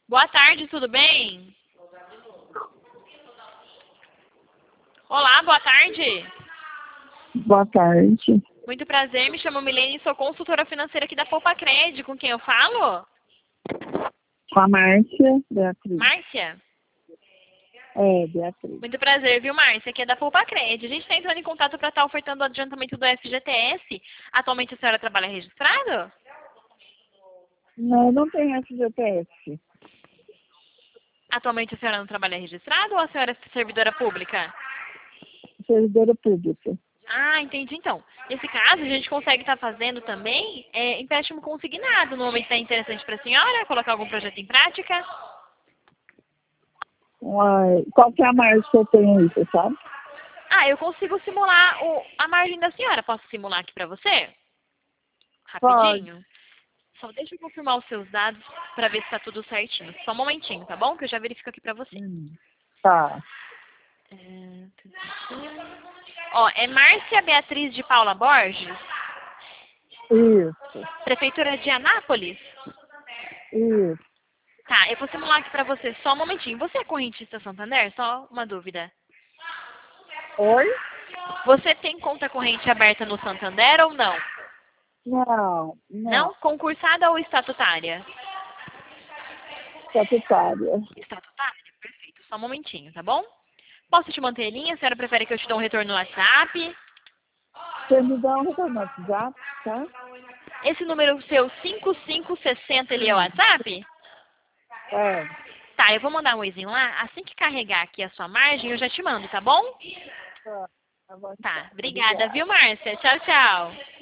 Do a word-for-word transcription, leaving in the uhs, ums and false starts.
Boa tarde, tudo bem? Olá, boa tarde. Boa tarde. Muito prazer, me chamo Milene e sou consultora financeira aqui da Poupa Cred. Com quem eu falo? Com a Márcia Beatriz. Márcia? É, Beatriz. Muito prazer, viu, Márcia? Aqui é da Poupa Cred. A gente está entrando em contato para estar ofertando o adiantamento do F G T S. Atualmente a senhora trabalha registrado? Não, não tem F G T S. Atualmente a senhora não trabalha registrado ou a senhora é servidora pública? Servidora pública. Ah, entendi então. Nesse caso, a gente consegue estar fazendo também é, empréstimo consignado. No momento está interessante para a senhora colocar algum projeto em prática? Uai, qual que é a margem que eu tenho aí, você sabe? Ah, eu consigo simular o, a margem da senhora. Posso simular aqui para você? Pode. Rapidinho? Só deixa eu confirmar os seus dados para ver se está tudo certinho. Só um momentinho, tá bom? Que eu já verifico aqui para você. Hum, tá. É... Ó, é Márcia Beatriz de Paula Borges, Isso, Prefeitura de Anápolis. isso. Tá, eu vou simular aqui pra você só um momentinho. Você é correntista Santander? Só uma dúvida. Oi? Você tem conta corrente aberta no Santander ou não? Não, não. Não? Concursada ou estatutária? Estatutária. Estatutária? Perfeito. Só um momentinho, tá bom? Posso te manter em linha? A senhora prefere que eu te dê um retorno no WhatsApp? Você me dá um retorno no WhatsApp, tá? Esse número seu cinco cinco seis zero, ele é o WhatsApp? É. Tá, eu vou mandar um oizinho lá. Assim que carregar aqui a sua margem, eu já te mando, tá bom? Tá, tá bom, Tá, então. obrigada, Obrigada. viu, Márcia? Tchau, tchau.